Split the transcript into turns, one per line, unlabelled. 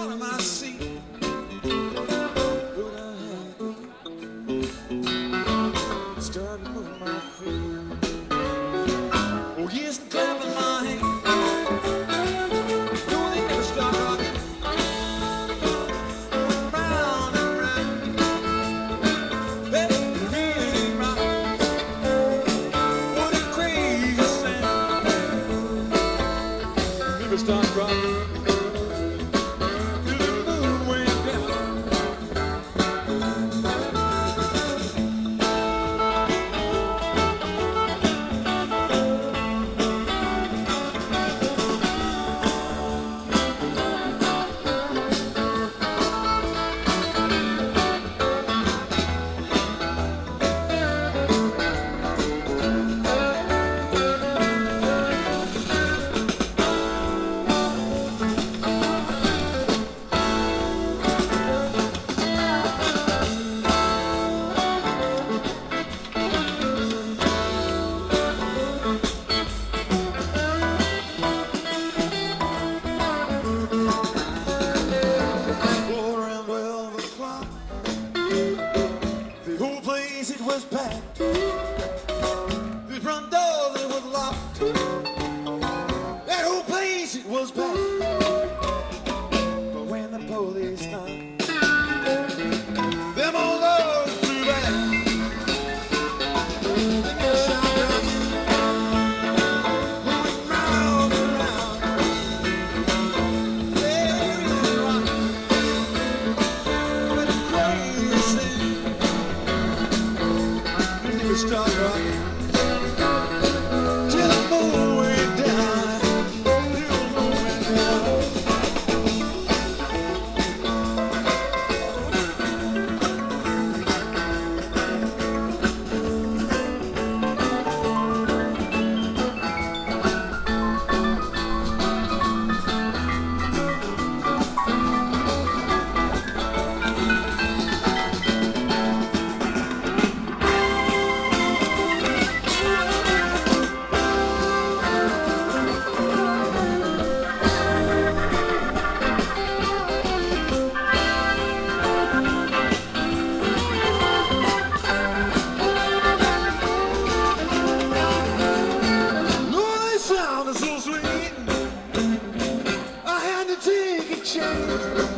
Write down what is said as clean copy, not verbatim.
out of my seat. Started moving my feet. Oh, yes, and clapping my hands. No, they never stop rocking. Round and round. They really rock. What a crazy sound. Never stop rocking. It was packed. The front door, it was locked. That whole place, it was packed. But when the police knocked, them old doors flew back. They get shot up, going round and round. They really rock. But it's crazy. Start rocking till the moon went down, till the moon went down. So sweet, I had to take a chance.